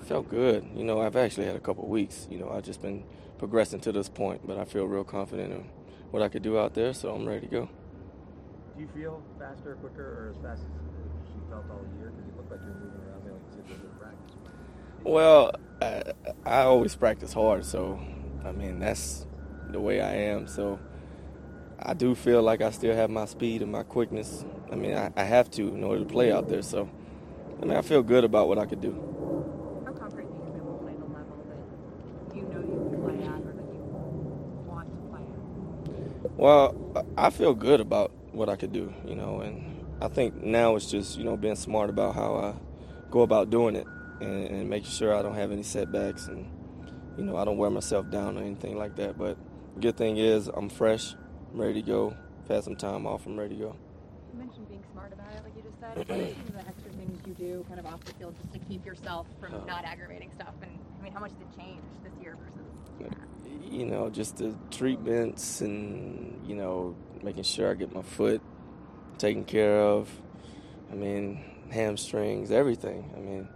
Felt good. You know, I've actually had a couple of weeks. You know, I've just been progressing to this point, but I feel real confident in what I could do out there, so I'm ready to go. Do you feel faster, quicker, or as fast as you felt all year? Because you look like you're moving around there like you said you did practice. Well, I always practice hard, so, I mean, that's the way I am. So I do feel like I still have my speed and my quickness. I mean, I have to in order to play out there. So, I mean, I feel good about what I could do. How confident do you feel to play the level that you know you can play at or that you want to play at? Well, I feel good about what I could do, you know, and I think now it's just, you know, being smart about how I go about doing it and making sure I don't have any setbacks and, you know, I don't wear myself down or anything like that. But the good thing is I'm fresh, I'm ready to go. I've had some time off, I'm ready to go. You mentioned being smart about it, like you just said. What are some of the extra things you do kind of off the field just to keep yourself from not aggravating stuff? And, I mean, how much did it change this year versus last? You know, just the treatments and, you know, making sure I get my foot taken care of. I mean, hamstrings, everything. I mean,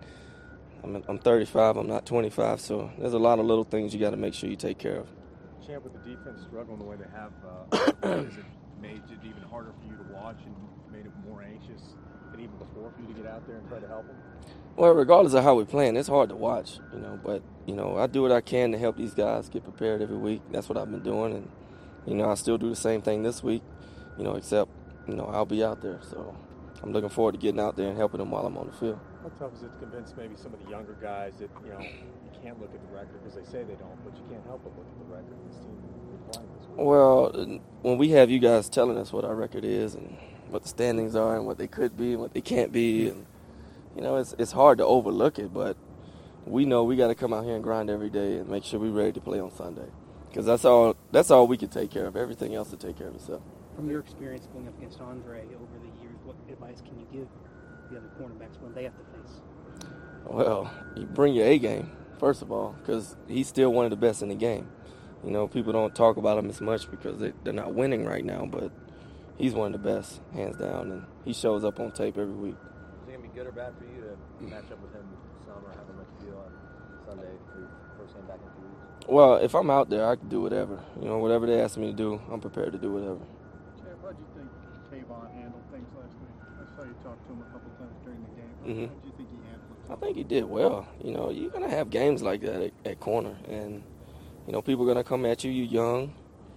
I'm 35, I'm not 25, so there's a lot of little things you got to make sure you take care of. Champ, with the defense struggling the way they have, has it made it even harder for you to watch and made it more anxious than even before for you to get out there and try to help them? Well, regardless of how we're playing, it's hard to watch, you know, but, you know, I do what I can to help these guys get prepared every week. That's what I've been doing, and, you know, I still do the same thing this week, you know, except, you know, I'll be out there, so I'm looking forward to getting out there and helping them while I'm on the field. How tough is it to convince maybe some of the younger guys that, you know, you can't look at the record because they say they don't, but you can't help but look at the record of this team you're playing this week? Well, when we have you guys telling us what our record is and what the standings are and what they could be and what they can't be, and, you know, it's hard to overlook it, but we know we got to come out here and grind every day and make sure we're ready to play on Sunday, because that's all we can take care of. Everything else to take care of itself. From your experience going up against Andre over the years, what advice can you give the other cornerbacks when they have to face? Well, you bring your A game, first of all, because he's still one of the best in the game. You know, people don't talk about him as much because they're not winning right now, but he's one of the best, hands down, and he shows up on tape every week. Is it going to be good or bad for you to match up with him some or have him much feel on Sunday for your first game back in 2 weeks? Well, if I'm out there, I can do whatever. You know, whatever they ask me to do, I'm prepared to do whatever. Chad, how do you think Tavon handled things last week? I saw you talk to him a couple times during the game. Mm-hmm. How do you think he handled it? I think he did well. You know, you're going to have games like that at corner. And, you know, people are going to come at you. You're young.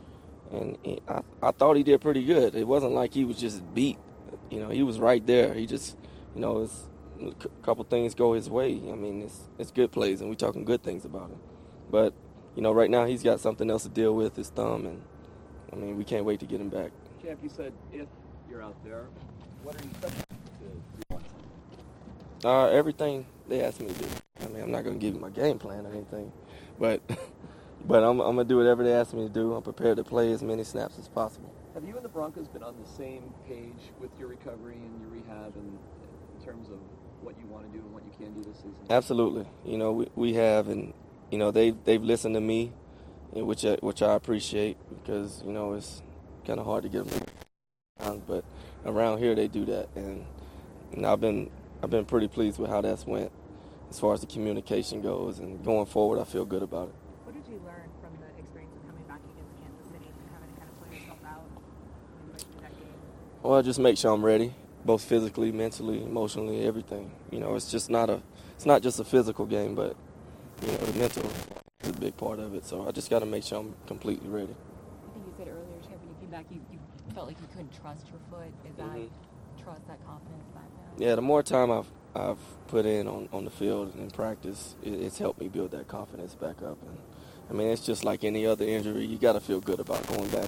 And I thought he did pretty good. It wasn't like he was just beat. You know, he was right there. He just, you know, a couple things go his way. I mean, it's good plays, and we're talking good things about him. But, you know, right now he's got something else to deal with, his thumb. And, I mean, we can't wait to get him back. Champ, you said if you're out there, what are you expecting to do on Sunday? Everything they asked me to do. I mean, I'm not going to give you my game plan or anything, but I'm going to do whatever they ask me to do. I'm prepared to play as many snaps as possible. Have you and the Broncos been on the same page with your recovery and your rehab and in terms of what you want to do and what you can do this season? Absolutely. You know, we have, and, you know, they've listened to me, which I appreciate, because, you know, it's kind of hard to get them, but around here they do that, and I've been pretty pleased with how that's went as far as the communication goes, and going forward I feel good about it. What did you learn from the experience of coming back against Kansas City and having to kind of put yourself out midway through that game? Well, just make sure I'm ready, both physically, mentally, emotionally, everything. You know, it's not just a physical game, but, you know, the mental is a big part of it. So I just got to make sure I'm completely ready. I think you said earlier, Champ, when you came back, you felt like you couldn't trust your foot. Is that trust, that confidence back now? Yeah, the more time I've put in on the field and in practice, it's helped me build that confidence back up. And I mean, it's just like any other injury. You got to feel good about going back.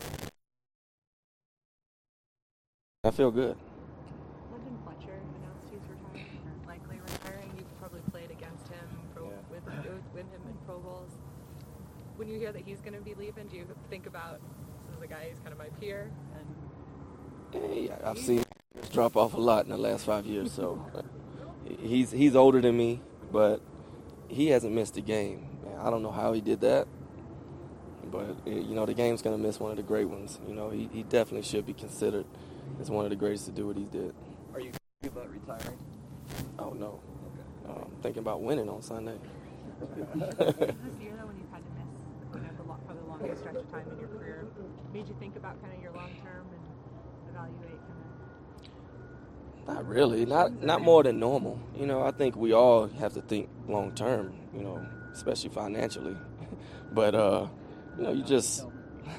I feel good. London Fletcher announced he's retiring, or likely retiring. You probably played against him, with him in Pro Bowls. When you hear that he's going to be leaving, do you think about, this is a guy who's kind of my peer? Yeah, I've seen him drop off a lot in the last 5 years. So he's older than me, but he hasn't missed a game. I don't know how he did that, but, you know, the game's going to miss one of the great ones. You know, he definitely should be considered as one of the greatest to do what he did. Are you thinking about retiring? Oh, no. Okay. I'm thinking about winning on Sunday. This year, though, when you've had to miss, probably the longest stretch of time in your career, made you think about kind of your long term and evaluate kind of? Not really. Not more than normal. You know, I think we all have to think long term. You know, especially financially. But you know, you just.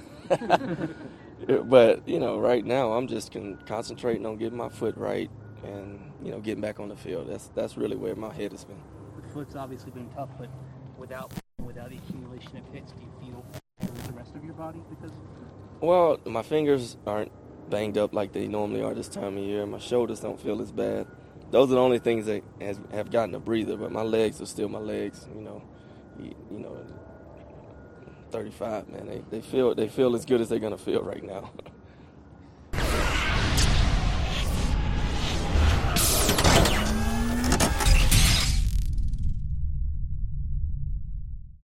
But you know, right now I'm just concentrating on getting my foot right and you know getting back on the field. That's really where my head has been. The foot's obviously been tough, but without the accumulation of hits, do you feel better with the rest of your body because? Well, my fingers aren't banged up like they normally are this time of year. My shoulders don't feel as bad. Those are the only things that have gotten a breather. But my legs are still my legs. You know, 35, man. They feel as good as they're gonna feel right now.